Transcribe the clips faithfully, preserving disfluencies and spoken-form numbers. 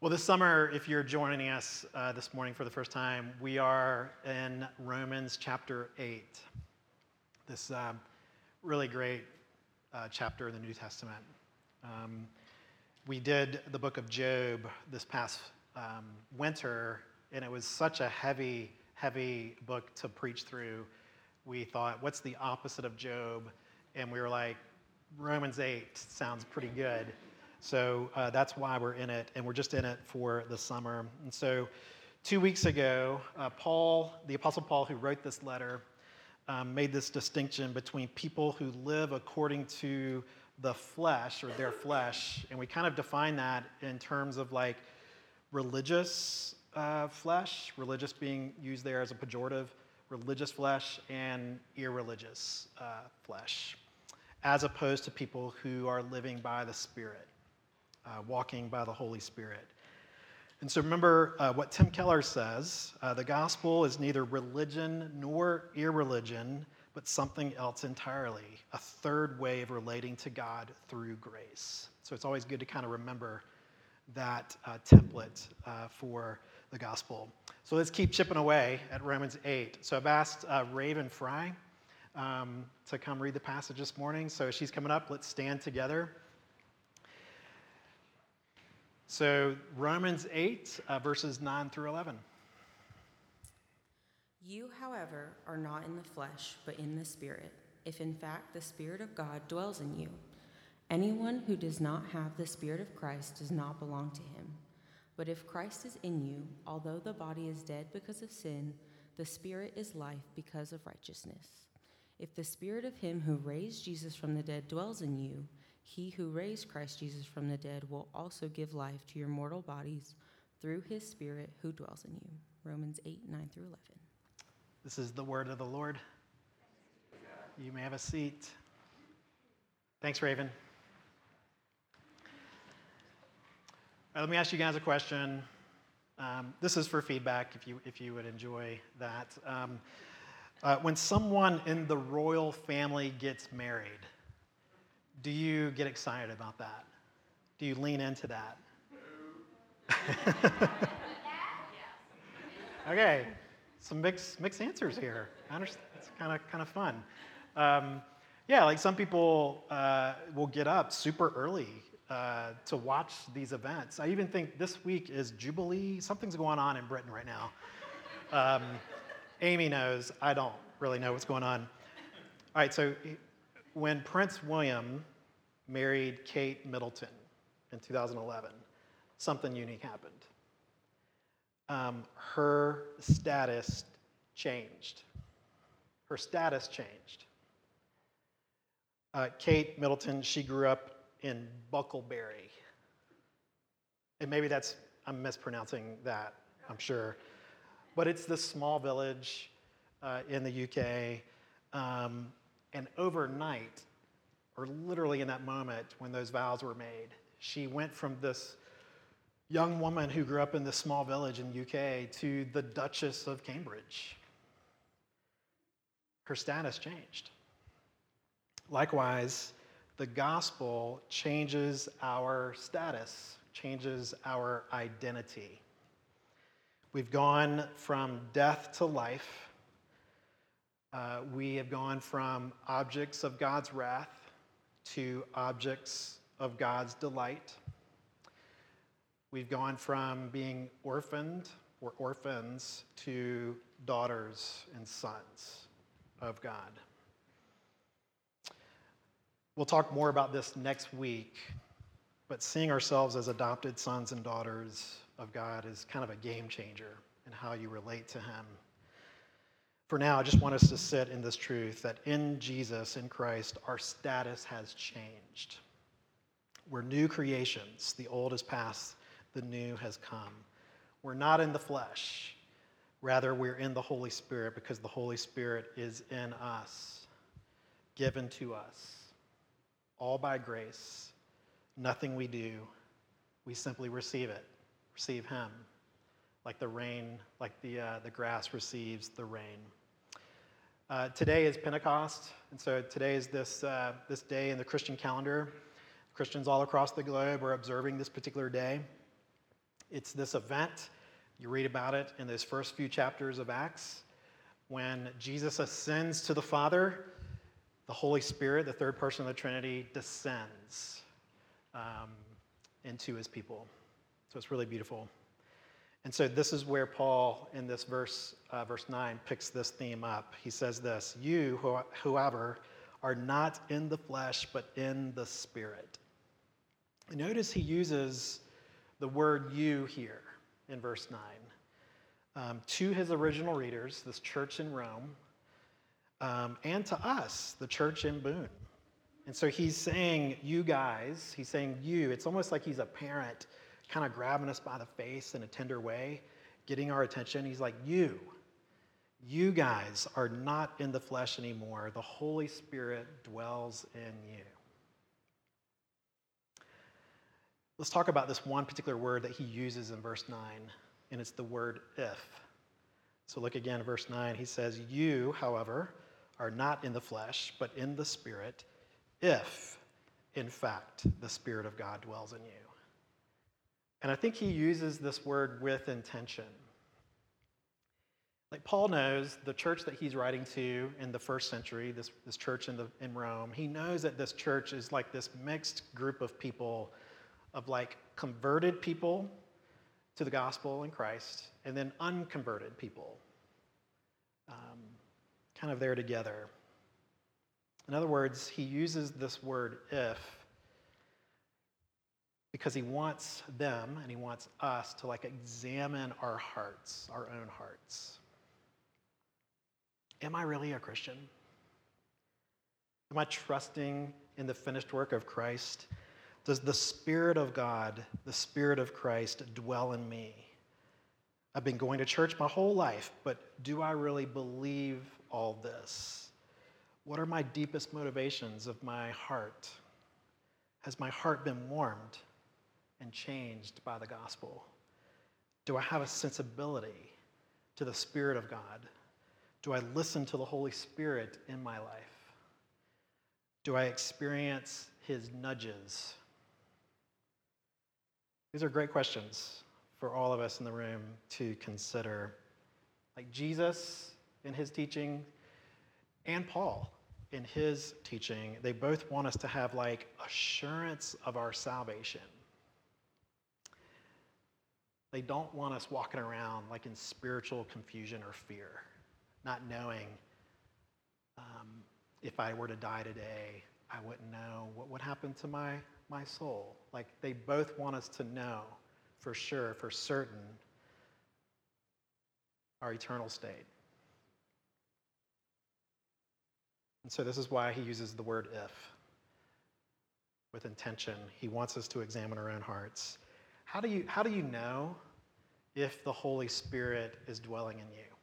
Well, this summer, if you're joining us uh, this morning for the first time, we are in Romans chapter eight. This uh, really great uh, chapter in the New Testament. Um, we did the book of Job this past um, winter, and it was such a heavy, heavy book to preach through. We thought, what's the opposite of Job? And we were like, Romans eight sounds pretty good. So uh, that's why we're in it, and we're just in it for the summer. And so two weeks ago, uh, Paul, the Apostle Paul, who wrote this letter, um, made this distinction between people who live according to the flesh, or their flesh, and we kind of define that in terms of like religious uh, flesh, religious being used there as a pejorative, religious flesh, and irreligious uh, flesh, as opposed to people who are living by the Spirit. Uh, walking by the Holy Spirit. And so remember uh, what Tim Keller says, uh, the gospel is neither religion nor irreligion, but something else entirely, a third way of relating to God through grace. So it's always good to kind of remember that uh, template uh, for the gospel. So let's keep chipping away at Romans eight. So I've asked uh, Raven Fry um, to come read the passage this morning. So she's coming up. Let's stand together. So Romans eight, uh, verses nine through eleven. You, however, are not in the flesh, but in the Spirit, if in fact the Spirit of God dwells in you. Anyone who does not have the Spirit of Christ does not belong to him. But if Christ is in you, although the body is dead because of sin, the Spirit is life because of righteousness. If the Spirit of him who raised Jesus from the dead dwells in you, he who raised Christ Jesus from the dead will also give life to your mortal bodies through his Spirit who dwells in you. Romans eight, nine through eleven. This is the word of the Lord. You may have a seat. Thanks, Raven. All right, let me ask you guys a question. Um, this is for feedback, if you if you would enjoy that. Um, uh, when someone in the royal family gets married, do you get excited about that? Do you lean into that? Okay, some mixed mixed answers here. I understand. It's kind of kind of fun. Um, yeah, like some people uh, will get up super early uh, to watch these events. I even think this week is Jubilee. Something's going on in Britain right now. Um, Amy knows. I don't really know what's going on. All right, so when Prince William married Kate Middleton in two thousand eleven, something unique happened. Um, her status changed. Her status changed. Uh, Kate Middleton, she grew up in Bucklebury. And maybe that's, I'm mispronouncing that, I'm sure. But it's this small village uh, in the U K. Um, and overnight, or literally in that moment when those vows were made, she went from this young woman who grew up in this small village in the U K to the Duchess of Cambridge. Her status changed. Likewise, the gospel changes our status, changes our identity. We've gone from death to life. Uh, we have gone from objects of God's wrath to objects of God's delight. We've gone from being orphaned or orphans to daughters and sons of God. We'll talk more about this next week, but seeing ourselves as adopted sons and daughters of God is kind of a game changer in how you relate to him. For now, I just want us to sit in this truth that in Jesus, in Christ, our status has changed. We're new creations. The old is past, the new has come. We're not in the flesh. Rather, we're in the Holy Spirit because the Holy Spirit is in us, given to us, all by grace. Nothing we do. We simply receive it, receive him. Like the rain, like the uh, the grass receives the rain. Uh, today is Pentecost, and so today is this uh, this day in the Christian calendar. Christians all across the globe are observing this particular day. It's this event, you read about it in those first few chapters of Acts, when Jesus ascends to the Father, the Holy Spirit, the third person of the Trinity, descends um, into his people. So it's really beautiful. And so this is where Paul, in this verse, uh, verse nine, picks this theme up. He says this, you, whoever, are not in the flesh, but in the Spirit. And notice he uses the word you here in verse nine. Um, to his original readers, this church in Rome, um, and to us, the church in Boone. And so he's saying, you guys, he's saying you. It's almost like he's a parent kind of grabbing us by the face in a tender way, getting our attention. He's like, you, you guys are not in the flesh anymore. The Holy Spirit dwells in you. Let's talk about this one particular word that he uses in verse nine, and it's the word if. So look again at verse nine. He says, you, however, are not in the flesh, but in the Spirit, if, in fact, the Spirit of God dwells in you. And I think he uses this word with intention. Like Paul knows the church that he's writing to in the first century, this, this church in, the, in Rome, he knows that this church is like this mixed group of people, of like converted people to the gospel in Christ, and then unconverted people, um, kind of there together. In other words, he uses this word if because he wants them and he wants us to like examine our hearts, our own hearts. Am I really a Christian? Am I trusting in the finished work of Christ? Does the Spirit of God, the Spirit of Christ, dwell in me? I've been going to church my whole life, but do I really believe all this? What are my deepest motivations of my heart? Has my heart been warmed and changed by the gospel? Do I have a sensibility to the Spirit of God? Do I listen to the Holy Spirit in my life? Do I experience his nudges? These are great questions for all of us in the room to consider. Like Jesus in his teaching and Paul in his teaching, they both want us to have like assurance of our salvation. They don't want us walking around like in spiritual confusion or fear, not knowing um, if I were to die today, I wouldn't know what would happen to my, my soul. Like they both want us to know for sure, for certain, our eternal state. And so this is why he uses the word if, with intention. He wants us to examine our own hearts. How do you, how do you know if the Holy Spirit is dwelling in you?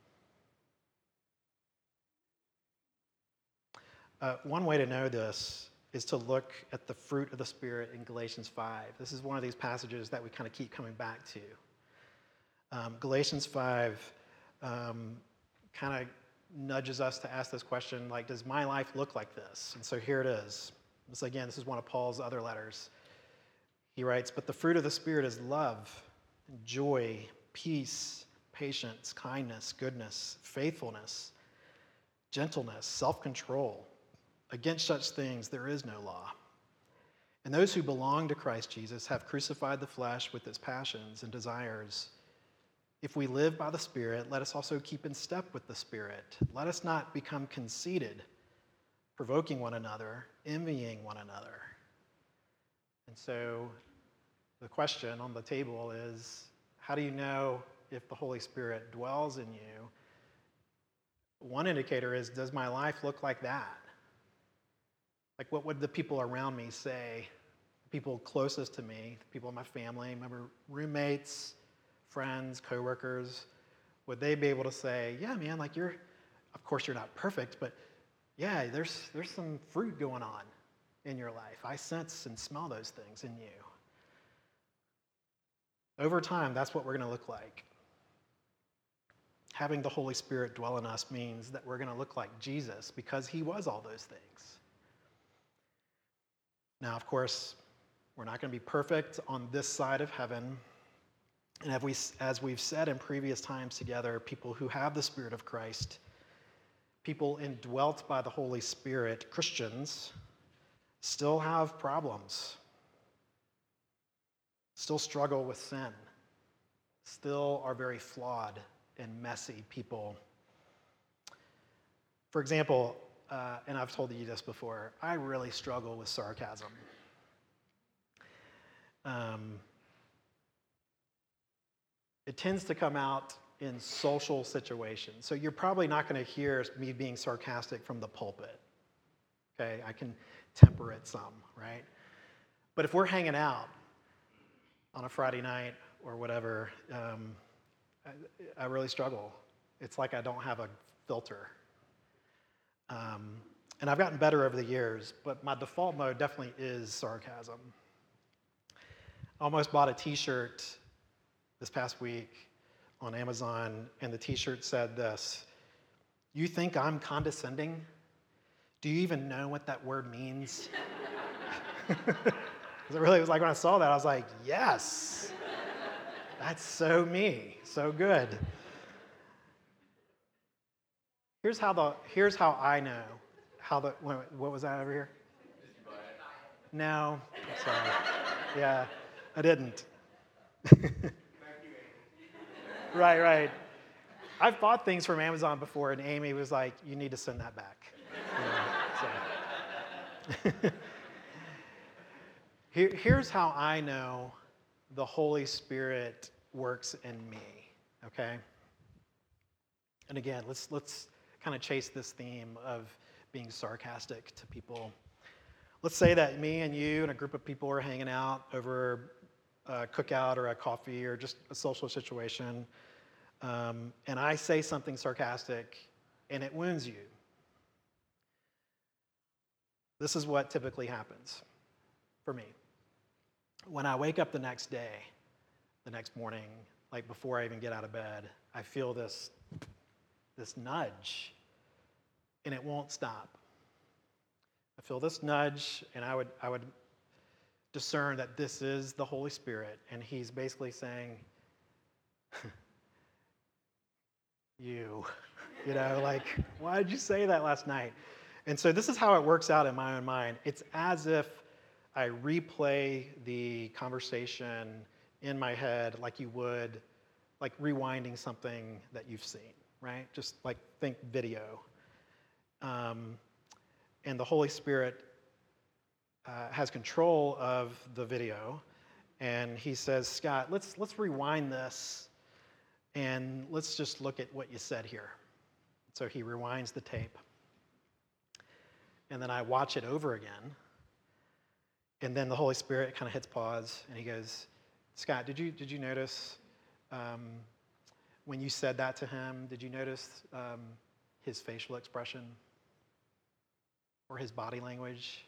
Uh, one way to know this is to look at the fruit of the Spirit in Galatians five. This is one of these passages that we kind of keep coming back to. Um, Galatians five um, kind of nudges us to ask this question, like, does my life look like this? And so here it is. This, again, this is one of Paul's other letters. He writes, but the fruit of the Spirit is love, joy, peace, patience, kindness, goodness, faithfulness, gentleness, self-control. Against such things there is no law. And those who belong to Christ Jesus have crucified the flesh with its passions and desires. If we live by the Spirit, let us also keep in step with the Spirit. Let us not become conceited, provoking one another, envying one another. And so the question on the table is, how do you know if the Holy Spirit dwells in you? One indicator is, does my life look like that? Like, what would the people around me say? The people closest to me, the people in my family, remember roommates, friends, coworkers, would they be able to say, yeah, man, like you're, of course you're not perfect, but yeah, there's there's some fruit going on in your life. I sense and smell those things in you. Over time, that's what we're going to look like. Having the Holy Spirit dwell in us means that we're going to look like Jesus because he was all those things. Now, of course, we're not going to be perfect on this side of heaven. And as, we, as we've said in previous times together, people who have the Spirit of Christ, people indwelt by the Holy Spirit, Christians, still have problems, still struggle with sin, still are very flawed and messy people. For example, uh, and I've told you this before, I really struggle with sarcasm. Um, it tends to come out in social situations. So you're probably not going to hear me being sarcastic from the pulpit. Okay, I can temper it some, right? But if we're hanging out on a Friday night or whatever, um, I, I really struggle. It's like I don't have a filter. Um, and I've gotten better over the years, but my default mode definitely is sarcasm. I almost bought a t-shirt this past week on Amazon, and the t-shirt said this: "You think I'm condescending? Do you even know what that word means?" It really was like when I saw that, I was like, yes, that's so me, so good. Here's how the here's how I know how the what was that over here? Did you buy it? No, I'm sorry. Yeah, I didn't. Right, right. I've bought things from Amazon before, and Amy was like, "You need to send that back." You know, so. Here, here's how I know the Holy Spirit works in me. Okay. And again, let's let's kind of chase this theme of being sarcastic to people. Let's say that me and you and a group of people are hanging out over a cookout or a coffee or just a social situation, um, and I say something sarcastic, and it wounds you. This is what typically happens for me. When I wake up the next day, the next morning, like before I even get out of bed, I feel this, this nudge, and it won't stop. I feel this nudge, and I would, I would discern that this is the Holy Spirit, and he's basically saying, you, you know, like, why did you say that last night? And so this is how it works out in my own mind. It's as if I replay the conversation in my head like you would, like rewinding something that you've seen, right? Just like think video. Um, and the Holy Spirit uh, has control of the video, and he says, "Scott, let's let's rewind this, and let's just look at what you said here." So he rewinds the tape, and then I watch it over again. And then the Holy Spirit kind of hits pause, and he goes, "Scott, did you did you notice um, when you said that to him? Did you notice um, his facial expression or his body language?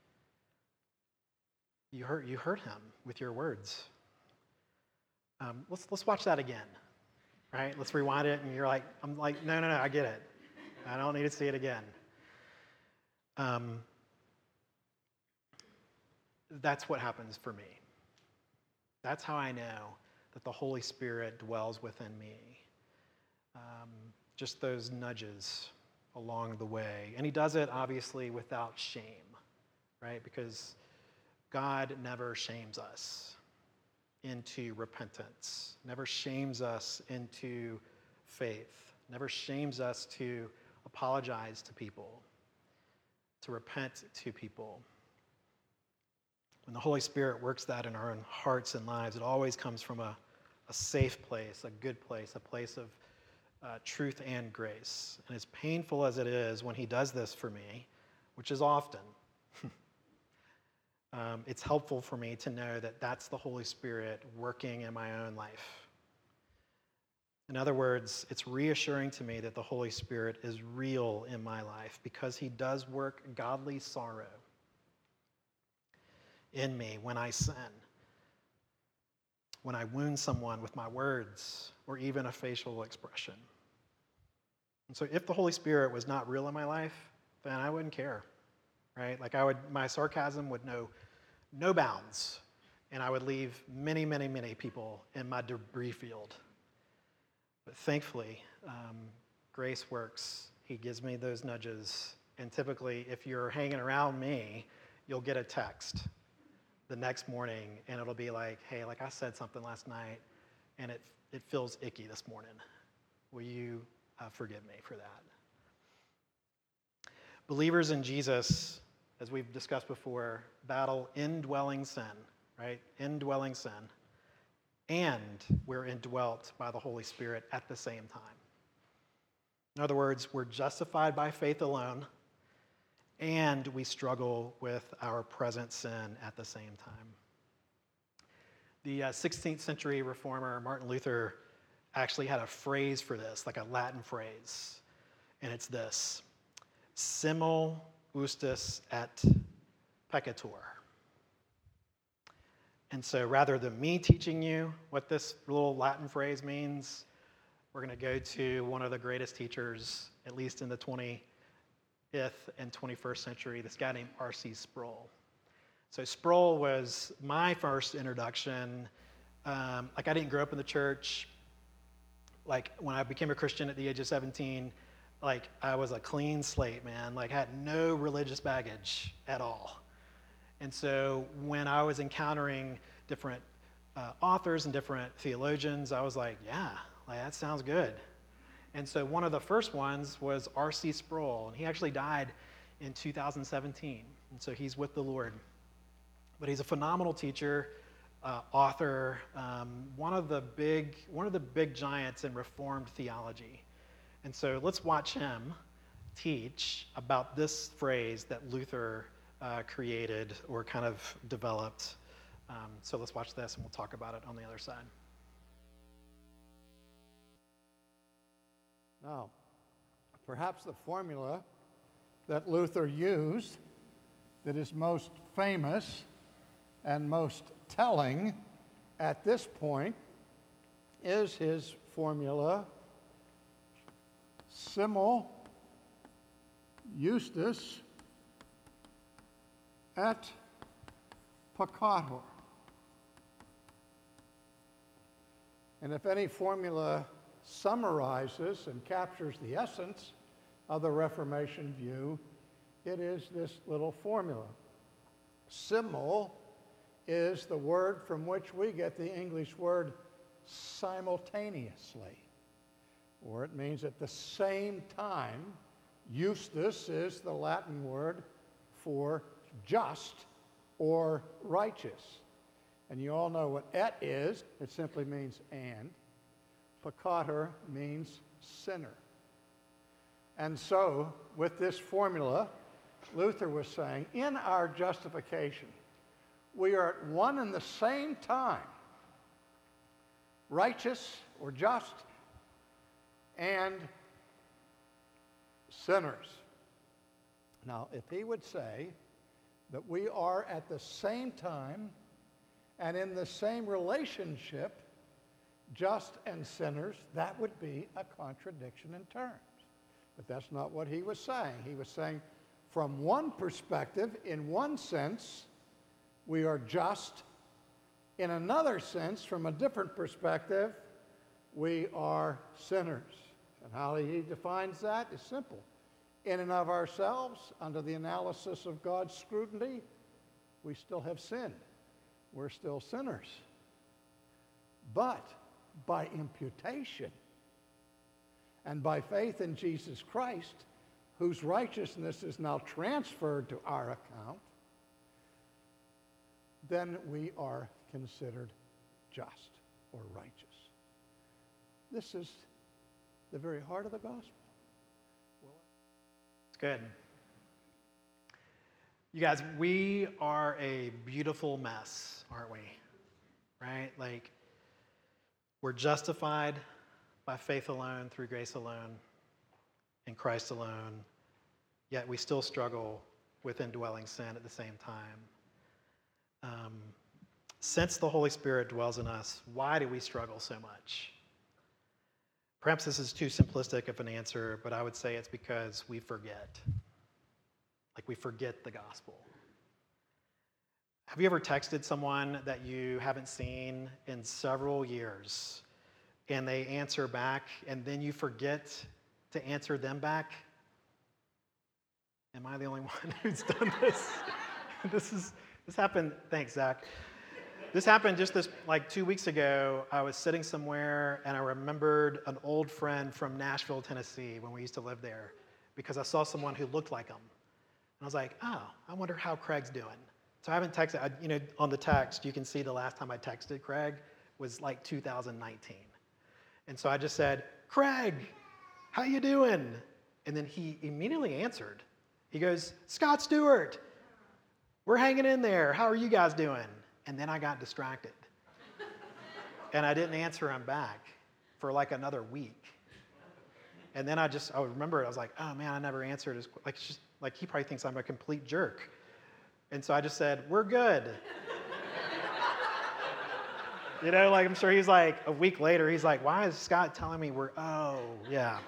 You hurt you hurt him with your words. Um, let's let's watch that again, right? Let's rewind it." And you're like, "I'm like, no, no, no, I get it. I don't need to see it again." Um, That's what happens for me. That's how I know that the Holy Spirit dwells within me. Um, just those nudges along the way. And he does it, obviously, without shame, right? Because God never shames us into repentance, never shames us into faith, never shames us to apologize to people, to repent to people. When the Holy Spirit works that in our own hearts and lives, it always comes from a, a safe place, a good place, a place of uh, truth and grace. And as painful as it is when he does this for me, which is often, um, it's helpful for me to know that that's the Holy Spirit working in my own life. In other words, it's reassuring to me that the Holy Spirit is real in my life because he does work godly sorrow in me when I sin, when I wound someone with my words or even a facial expression. And so if the Holy Spirit was not real in my life, then I wouldn't care, right? Like I would, my sarcasm would know no bounds and I would leave many, many, many people in my debris field. But thankfully, um, grace works. He gives me those nudges. And typically, if you're hanging around me, you'll get a text the next morning, and it'll be like, hey, like I said something last night, and it, it feels icky this morning. Will you uh, forgive me for that? Believers in Jesus, as we've discussed before, battle indwelling sin, right? Indwelling sin. And we're indwelt by the Holy Spirit at the same time. In other words, we're justified by faith alone, and we struggle with our present sin at the same time. The uh, sixteenth century reformer Martin Luther actually had a phrase for this, like a Latin phrase, and it's this: simul justus et peccator. And so rather than me teaching you what this little Latin phrase means, we're going to go to one of the greatest teachers, at least in the twentieth and twenty-first century, this guy named R C Sproul. So Sproul was my first introduction. Um, like I didn't grow up in the church. Like when I became a Christian at the age of seventeen, like I was a clean slate, man. Like I had no religious baggage at all. And so when I was encountering different uh, authors and different theologians, I was like, yeah, like that sounds good. And so one of the first ones was R C Sproul, and he actually died in two thousand seventeen. And so he's with the Lord. But he's a phenomenal teacher, uh, author, um, one of the big one of the big giants in Reformed theology. And so let's watch him teach about this phrase that Luther uh, created or kind of developed. Um, so let's watch this, and we'll talk about it on the other side. Now, perhaps the formula that Luther used that is most famous and most telling at this point is his formula, simul justus et peccator. And if any formula summarizes and captures the essence of the Reformation view, it is this little formula. Simul is the word from which we get the English word simultaneously, or it means at the same time. Justus is the Latin word for just or righteous. And you all know what et is. It simply means and. Peccator means sinner. And so, with this formula, Luther was saying, in our justification, we are at one and the same time righteous or just and sinners. Now, if he would say that we are at the same time and in the same relationship just and sinners, that would be a contradiction in terms. But that's not what he was saying. He was saying, from one perspective, in one sense, we are just. In another sense, from a different perspective, we are sinners. And how he defines that is simple. In and of ourselves, under the analysis of God's scrutiny, we still have sinned. We're still sinners. But by imputation and by faith in Jesus Christ, whose righteousness is now transferred to our account, then we are considered just or righteous. This is the very heart of the gospel. It's good. You guys, we are a beautiful mess, aren't we? Right? Like, we're justified by faith alone, through grace alone, in Christ alone, yet we still struggle with indwelling sin at the same time. Um, since the Holy Spirit dwells in us, why do we struggle so much? Perhaps this is too simplistic of an answer, but I would say it's because we forget. Like we forget the gospel. Have you ever texted someone that you haven't seen in several years and they answer back and then you forget to answer them back? Am I the only one who's done this? this is this happened, thanks, Zach. This happened just this like two weeks ago. I was sitting somewhere and I remembered an old friend from Nashville, Tennessee, when we used to live there, because I saw someone who looked like him. And I was like, oh, I wonder how Craig's doing. So I haven't texted, I, you know, on the text, you can see the last time I texted Craig was like two thousand nineteen. And so I just said, Craig, how you doing? And then he immediately answered. He goes, Scott Stewart, we're hanging in there. How are you guys doing? And then I got distracted. And I didn't answer him back for like another week. And then I just, I remember it. I was like, oh man, I never answered. As, like, it's just, like he probably thinks I'm a complete jerk. And so I just said, we're good. You know, like I'm sure he's like, a week later, he's like, why is Scott telling me we're, oh, yeah.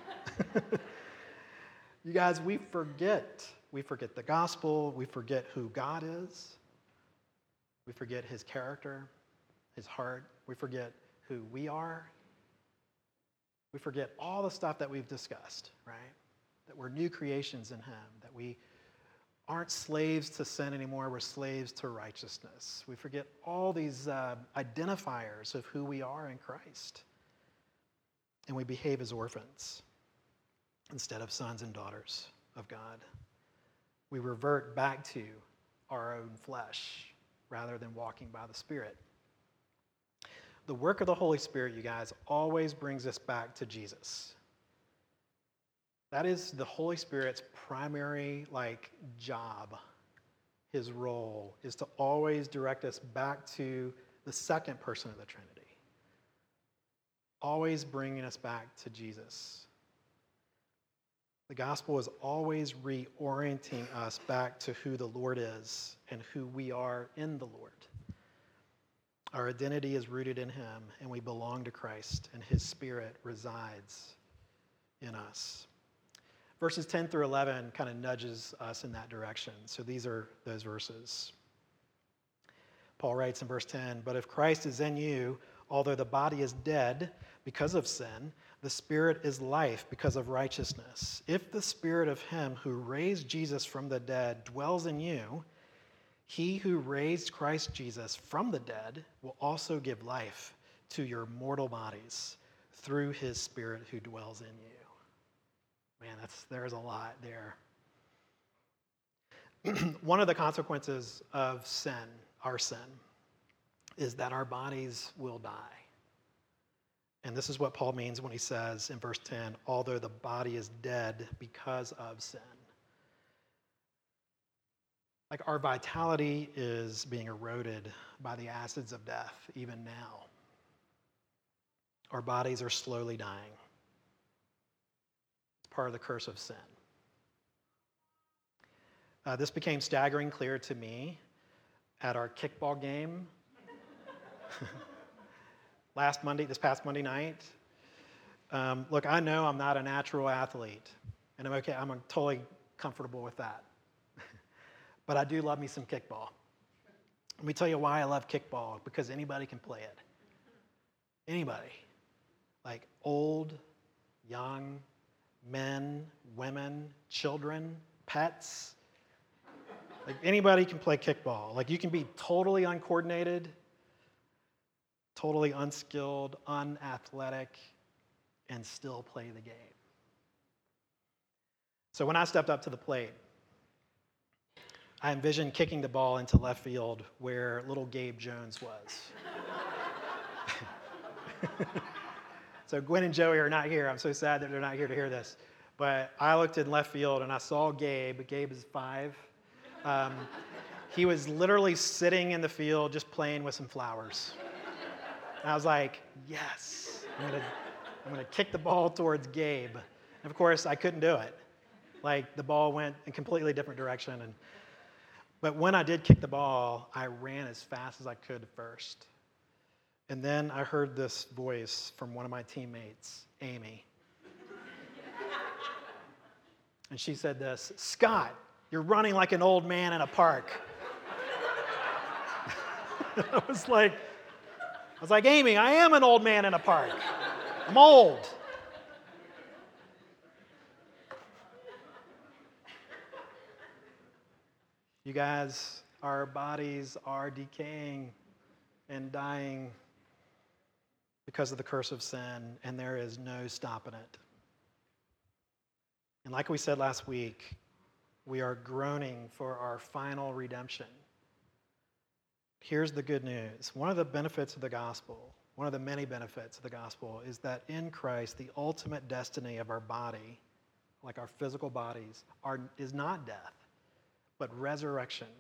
You guys, we forget. We forget the gospel. We forget who God is. We forget his character, his heart. We forget who we are. We forget all the stuff that we've discussed, right? That we're new creations in him, that we aren't slaves to sin anymore, we're slaves to righteousness. We forget all these uh, identifiers of who we are in Christ. And we behave as orphans instead of sons and daughters of God. We revert back to our own flesh rather than walking by the Spirit. The work of the Holy Spirit, you guys, always brings us back to Jesus. That is the Holy Spirit's primary like job. His role is to always direct us back to the second person of the Trinity. Always bringing us back to Jesus. The gospel is always reorienting us back to who the Lord is and who we are in the Lord. Our identity is rooted in him, and we belong to Christ, and his Spirit resides in us. Verses ten through eleven kind of nudges us in that direction. So these are those verses. Paul writes in verse ten, but if Christ is in you, although the body is dead because of sin, the Spirit is life because of righteousness. If the Spirit of him who raised Jesus from the dead dwells in you, he who raised Christ Jesus from the dead will also give life to your mortal bodies through his Spirit who dwells in you. Man, that's there's a lot there. One of the consequences of sin, our sin, is that our bodies will die. And this is what Paul means when he says in verse ten, although the body is dead because of sin. Like our vitality is being eroded by the acids of death even now. Our bodies are slowly dying. It's part of the curse of sin. Uh, this became staggering clear to me at our kickball game last Monday, this past Monday night. Um, look, I know I'm not a natural athlete, and I'm okay. I'm totally comfortable with that. But I do love me some kickball. Let me tell you why I love kickball, because anybody can play it. Anybody. Like old, young, men, women, children, pets. Like anybody can play kickball. Like you can be totally uncoordinated, totally unskilled, unathletic, and still play the game. So when I stepped up to the plate, I envisioned kicking the ball into left field where little Gabe Jones was. So Gwen and Joey are not here. I'm so sad that they're not here to hear this. But I looked in left field and I saw Gabe. Gabe is five. Um, he was literally sitting in the field just playing with some flowers. And I was like, yes, I'm gonna, I'm gonna kick the ball towards Gabe. And of course, I couldn't do it. Like the ball went in a completely different direction. And But when I did kick the ball, I ran as fast as I could first. And then I heard this voice from one of my teammates, Amy. And she said this, Scott, you're running like an old man in a park. I was like, I was like, Amy, I am an old man in a park. I'm old. You guys, our bodies are decaying and dying because of the curse of sin, and there is no stopping it. And like we said last week, we are groaning for our final redemption. Here's the good news. One of the benefits of the gospel, one of the many benefits of the gospel, is that in Christ, the ultimate destiny of our body, like our physical bodies, are, is not death, but resurrection.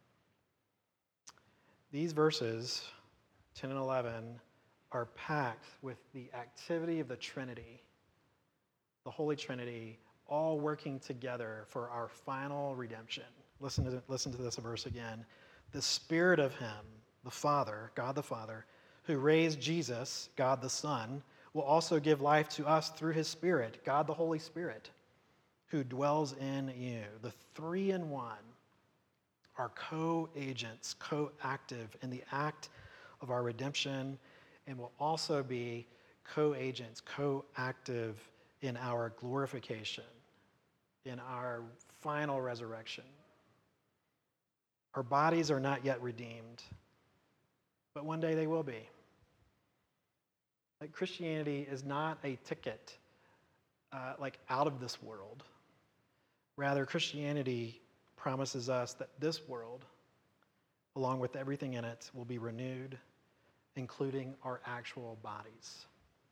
These verses, ten and eleven, are packed with the activity of the Trinity, the Holy Trinity, all working together for our final redemption. Listen to, listen to this verse again. The Spirit of Him, the Father, God the Father, who raised Jesus, God the Son, will also give life to us through His Spirit, God the Holy Spirit, who dwells in you. The three in one are co-agents, co-active in the act of our redemption, and will also be co-agents, co-active in our glorification, in our final resurrection. Our bodies are not yet redeemed, but one day they will be. Like Christianity is not a ticket uh, like out of this world. Rather, Christianity promises us that this world, along with everything in it, will be renewed, including our actual bodies.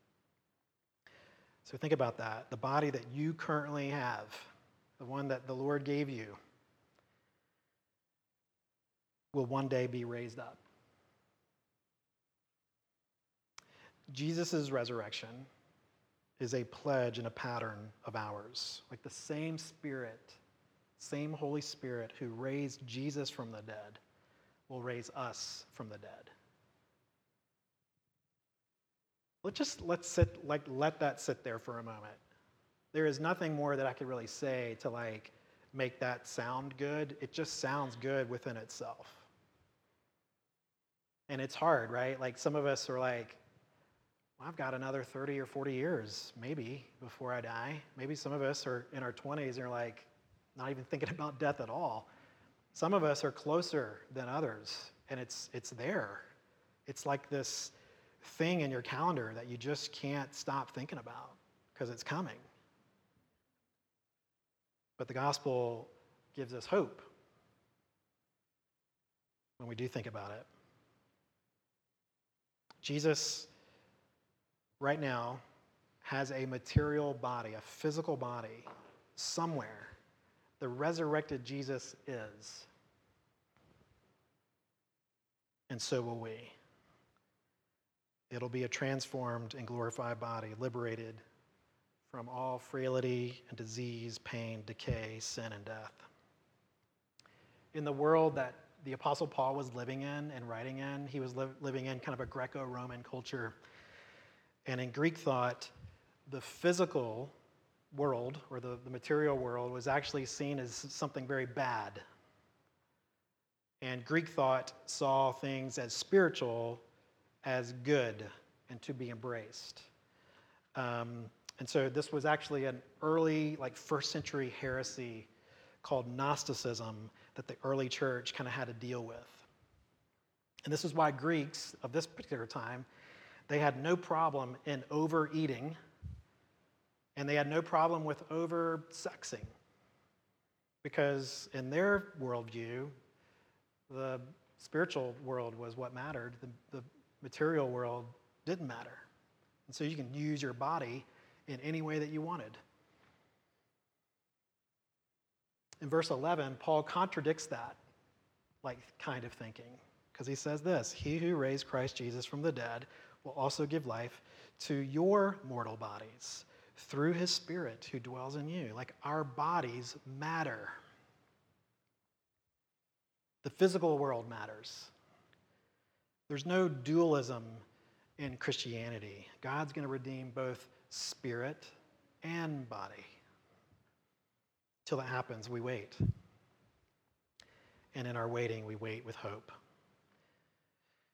So think about that. The body that you currently have, the one that the Lord gave you, will one day be raised up. Jesus' resurrection is a pledge and a pattern of ours. Like the same Spirit, same Holy Spirit who raised Jesus from the dead will raise us from the dead. Let's just let's sit like let that sit there for a moment. There is nothing more that I could really say to like make that sound good. It just sounds good within itself. And it's hard, right? Like some of us are like, well, I've got another thirty or forty years, maybe, before I die. Maybe some of us are in our twenties and are like, not even thinking about death at all. Some of us are closer than others, and it's it's there. It's like this thing in your calendar that you just can't stop thinking about because it's coming. But the gospel gives us hope when we do think about it. Jesus, right now, has a material body, a physical body, somewhere. The resurrected Jesus is. And so will we. It'll be a transformed and glorified body, liberated from all frailty and disease, pain, decay, sin, and death. In the world that the Apostle Paul was living in and writing in, he was li- living in kind of a Greco-Roman culture. And in Greek thought, the physical world, or the, the material world, was actually seen as something very bad. And Greek thought saw things as spiritual as good and to be embraced. Um, and so this was actually an early, like first century heresy called Gnosticism that the early church kind of had to deal with. And this is why Greeks of this particular time, they had no problem in overeating, and they had no problem with over-sexing. Because in their worldview, the spiritual world was what mattered. The, the material world didn't matter. And so you can use your body in any way that you wanted. In verse eleven, Paul contradicts that like kind of thinking, because he says this: he who raised Christ Jesus from the dead will also give life to your mortal bodies through his Spirit who dwells in you. Like our bodies matter. The physical world matters. There's no dualism in Christianity. God's going to redeem both spirit and body. Till that happens, we wait. And in our waiting, we wait with hope.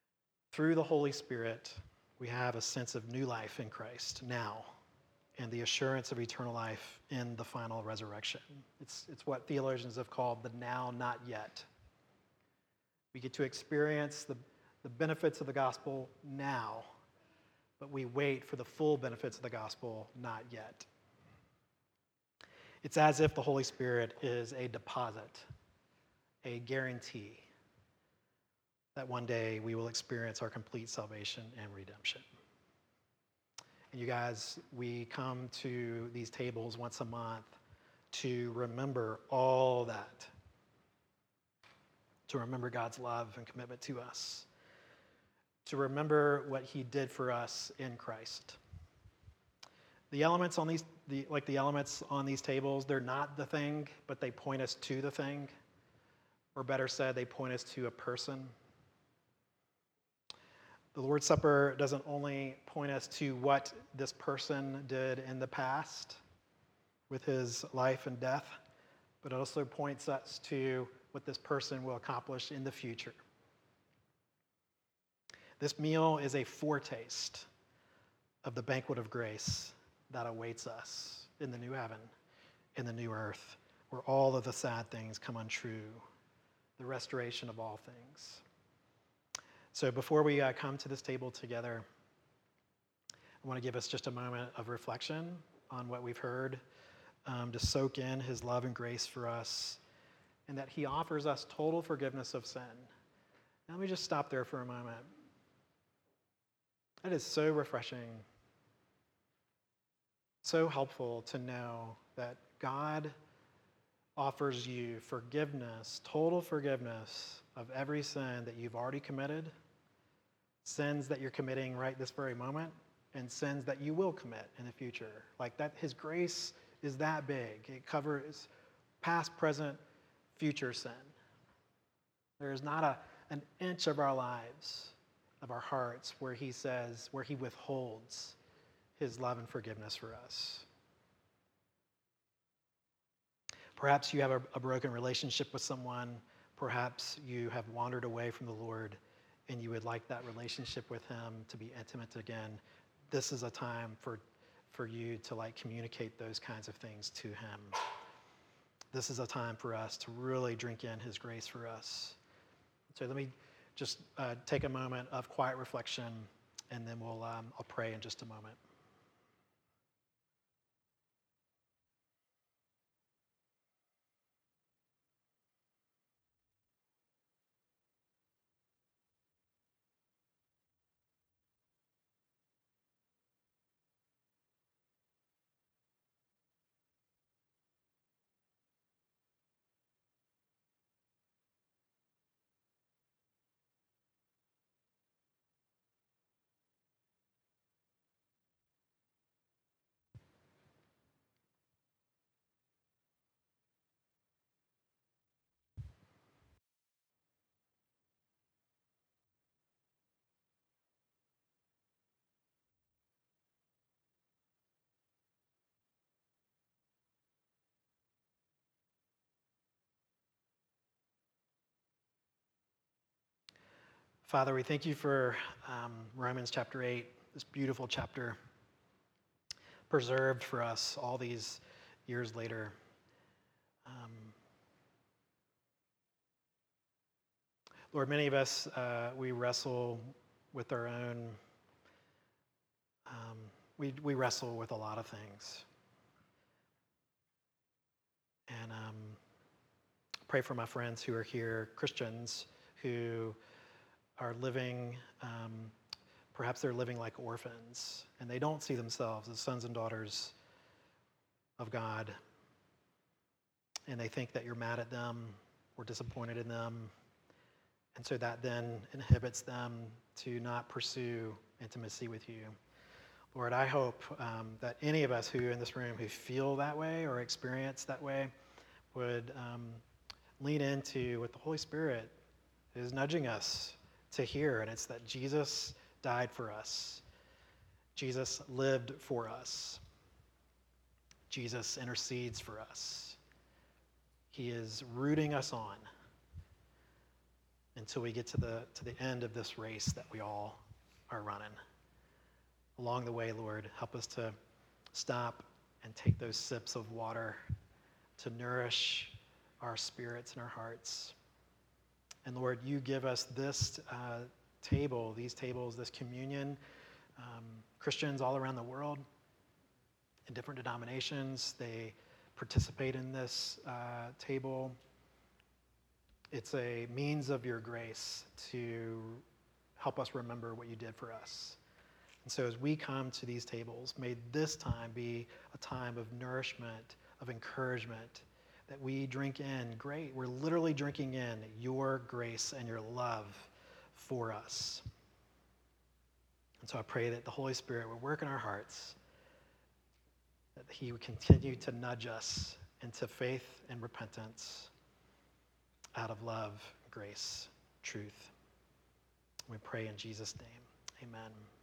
Through the Holy Spirit, we have a sense of new life in Christ now and the assurance of eternal life in the final resurrection. It's, it's what theologians have called the now, not yet. We get to experience the, the benefits of the gospel now, but we wait for the full benefits of the gospel not yet. It's as if the Holy Spirit is a deposit, a guarantee that one day we will experience our complete salvation and redemption. And you guys, we come to these tables once a month to remember all that, to remember God's love and commitment to us, to remember what he did for us in Christ. The elements on these, the, like the elements on these tables, they're not the thing, but they point us to the thing. Or better said, they point us to a person. The Lord's Supper doesn't only point us to what this person did in the past with his life and death, but it also points us to what this person will accomplish in the future. This meal is a foretaste of the banquet of grace that awaits us in the new heaven, in the new earth, where all of the sad things come untrue, the restoration of all things. So before we uh, come to this table together, I want to give us just a moment of reflection on what we've heard, um, to soak in his love and grace for us, and that he offers us total forgiveness of sin. Now, let me just stop there for a moment. It is so refreshing, so helpful to know that God offers you forgiveness, total forgiveness of every sin that you've already committed, sins that you're committing right this very moment, and sins that you will commit in the future. Like that, his grace is that big. It covers past, present, future sin. There is not a, an inch of our lives, of our hearts, where he says, where he withholds his love and forgiveness for us. Perhaps you have a, a broken relationship with someone. Perhaps you have wandered away from the Lord and you would like that relationship with him to be intimate again. This is a time for, for you to like communicate those kinds of things to him. This is a time for us to really drink in his grace for us. So let me just uh, take a moment of quiet reflection, and then we'll um, I'll pray in just a moment. Father, we thank you for um, Romans chapter eight, this beautiful chapter, preserved for us all these years later. Um, Lord, many of us, uh, we wrestle with our own, um, we, we wrestle with a lot of things. And um, pray for my friends who are here, Christians, who are living, um, perhaps they're living like orphans, and they don't see themselves as sons and daughters of God. And they think that you're mad at them or disappointed in them. And so that then inhibits them to not pursue intimacy with you. Lord, I hope um, that any of us who in this room who feel that way or experience that way would um, lean into what the Holy Spirit is nudging us to hear, and it's that Jesus died for us. Jesus lived for us. Jesus intercedes for us. He is rooting us on until we get to the, to the end of this race that we all are running. Along the way, Lord, help us to stop and take those sips of water to nourish our spirits and our hearts. And Lord, you give us this uh, table, these tables, this communion. Um, Christians all around the world in different denominations, they participate in this uh, table. It's a means of your grace to help us remember what you did for us. And so as we come to these tables, may this time be a time of nourishment, of encouragement, that we drink in, great, we're literally drinking in your grace and your love for us. And so I pray that the Holy Spirit would work in our hearts, that he would continue to nudge us into faith and repentance out of love, grace, truth. We pray in Jesus' name. Amen.